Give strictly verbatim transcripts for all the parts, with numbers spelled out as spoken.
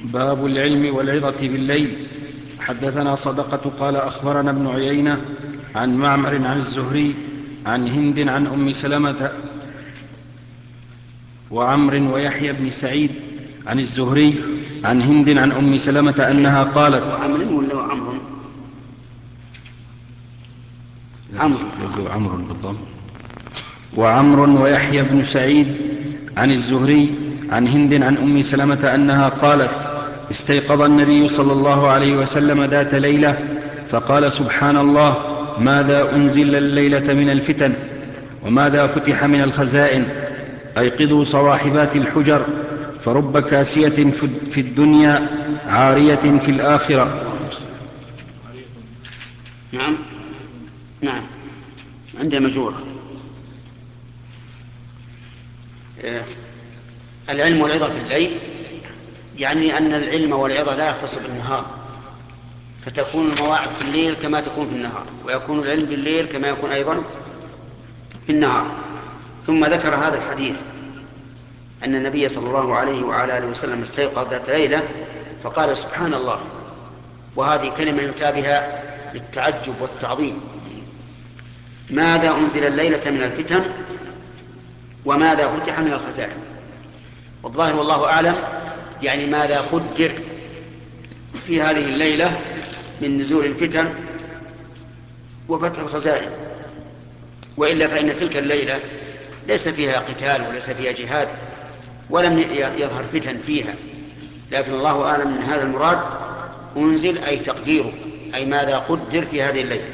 باب العلم والعظة بالليل. حدثنا صدقة قال أخبرنا ابن عيينة عن معمر عن الزهري عن هند عن أم سلمة وعمر ويحيى بن سعيد عن الزهري عن هند عن أم سلمة أنها قالت. وعمر ولا عمر؟ عمرو عمرو بالضبط. وعمر ويحيى بن سعيد عن الزهري عن هند عن أم سلمة أنها قالت: استيقظ النبي صلى الله عليه وسلم ذات ليلة فقال: سبحان الله، ماذا أنزل الليلة من الفتن وماذا فتح من الخزائن. أيقظوا صواحبات الحجر، فرب كاسية في الدنيا عارية في الآخرة. نعم نعم عندي مجورة. العلم والعظة في الليل يعني أن العلم والعظة لا يختص بالنهار، فتكون المواعظ في الليل كما تكون في النهار، ويكون العلم في الليل كما يكون أيضا في النهار. ثم ذكر هذا الحديث أن النبي صلى الله عليه وعلى آله وسلم استيقظ ذات ليلة فقال: سبحان الله. وهذه كلمة يتابها للتعجب والتعظيم. ماذا أنزل الليلة من الفتن وماذا فتح من الخزائن. والظاهر والله أعلم يعني ماذا قدر في هذه الليلة من نزول الفتن وفتح الخزائن. وإلا فإن تلك الليلة ليس فيها قتال وليس فيها جهاد ولم يظهر فتن فيها، لكن الله أعلم من هذا المراد أنزل أي تقديره، أي ماذا قدر في هذه الليلة.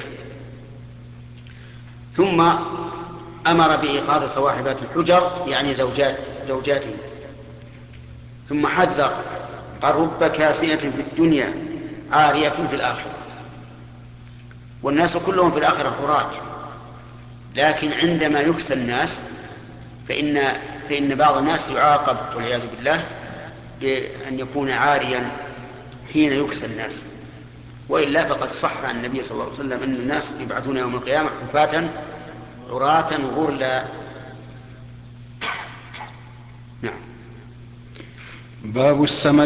ثم أمر بإيقاظ صواحبات الحجر يعني زوجات زوجاته، ثم حذر قال: رب كاسية في الدنيا عارية في الآخرة. والناس كلهم في الآخرة عراة، لكن عندما يكسى الناس فإن, فإن بعض الناس يعاقب والعياذ بالله بأن يكون عاريا حين يكسى الناس. وإلا فقد صح عن النبي صلى الله عليه وسلم أن الناس يبعثون يوم القيامة حفاة عراة غرلا. نعم. باب السمر